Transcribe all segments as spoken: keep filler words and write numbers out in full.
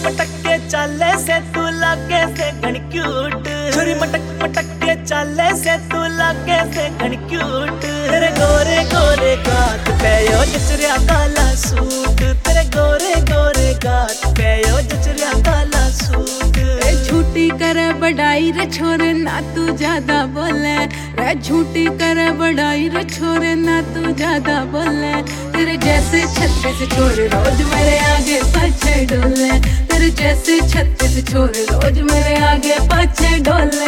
मटक के चाले से तू लागे से घन क्यूट, छोरी मटक मटक के चाले से तू लागे से घन क्यूट। तेरे गोरे गोरे गात पे यो जचरिया काला सूट, तेरे गोरे गोरे गात पे यो जचरिया काला सूट। रे झूठी करे बढ़ाई रे छोरे ना तू ज्यादा बोले, रे झूठी करे बढ़ाई रे छोरे ना तू ज्यादा बोले। तेरे जैसे छत्तीस छोरे रोज मेरे आगे पीछे डोले, तेरे जैसे छत्तीस छोरे रोज मेरे आगे पीछे डोले।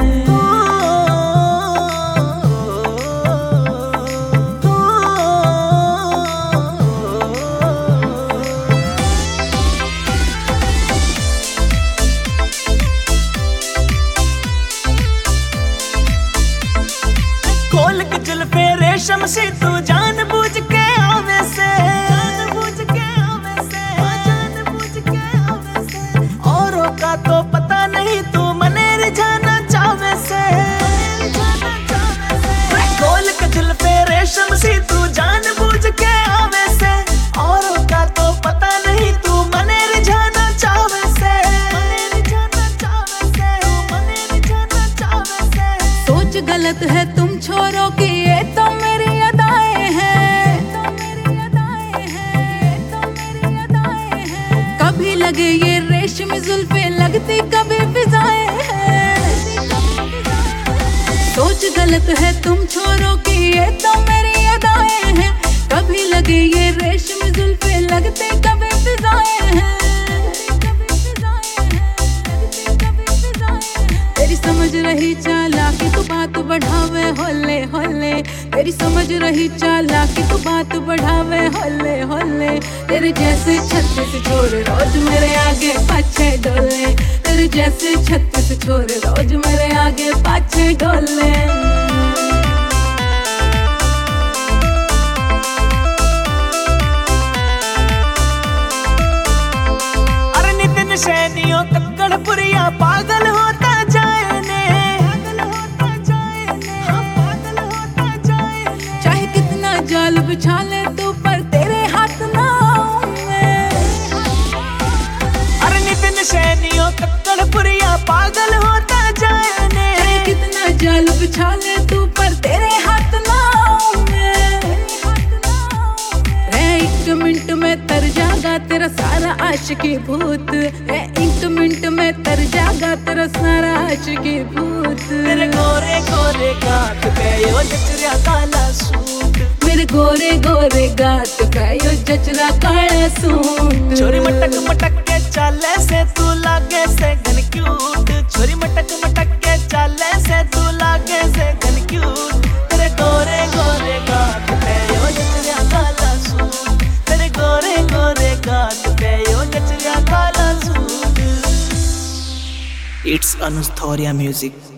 खोल के जुल्फे रेशम से तू जान बूझ के आवे से, जान बूझ के आवे से, जान बूझ के आवे से। औरों का तो पता नहीं तू मने रिझाना चावे से, खोल के जुल्फे रेशम से तू जान बूझ के आवे से। औरों का तो पता नहीं तू मने रिझाना चावे से, रिझाना चावे से, मने रिझाना चावे से। सोच गलत है तुम छोरों की, ये तो मेरी अदाएं हैं, तो मेरी अदाएं हैं, तो मेरी अदाएं हैं। कभी लगे ये रेशमी जुल्फे लगती कभी फिजाएं हैं। सोच गलत है तुम छोरों की, ये तो मेरी अदाएं हैं। कभी लगे ये रेशमी जुल्फे लगते कभी फिजाएं हैं। तेरी समझ रही चालाकी तू बात बढ़ावे होले होले, तेरी समझ रही चालाकी तू बात बढ़ावे होले होले। तेरे जैसे छत्तीस छोरे रोज मेरे आगे पाछे डोले, तेरे जैसे छत्तीस छोरे रोज मेरे आगे पाछे डोले। अरे नितिन सैनियों कक्कड़ पुरिया पागल होता जाए ने, पागल होता जाए ने, हाँ पागल होता जाए ने। चाहे कितना जाल बिछा ले तू पर तेरे हाथ ना आऊं मैं। अरे नितिन सैनियों कक्कड़ पुरिया पागल होता जाए ने। चाहे कितना जाल बिछा ले तू पर तेरे हाथ ना आऊं मैं। रे एक मिनट में तर जागा तेरा सारा आशिकी भूत, रे एक मिनट में तर जागा तेरा सारा आशिकी भूत। तेरे गोरे गोरे गात पे यो जचरिया काला सूट, मेरे गोरे गोरे गात पे यो जचरा काला सूट। छोरी मटक मटक के चाले से तू लागे से घन क्यूट, छोरी मटक मटक के चाले से तू लागे से घन क्यूट। तेरे गोरे गोरे गात पे यो जचरिया काला सूट, तेरे गोरे गोरे गात पे यो जचरिया काला suit. It's Anush Thoria music.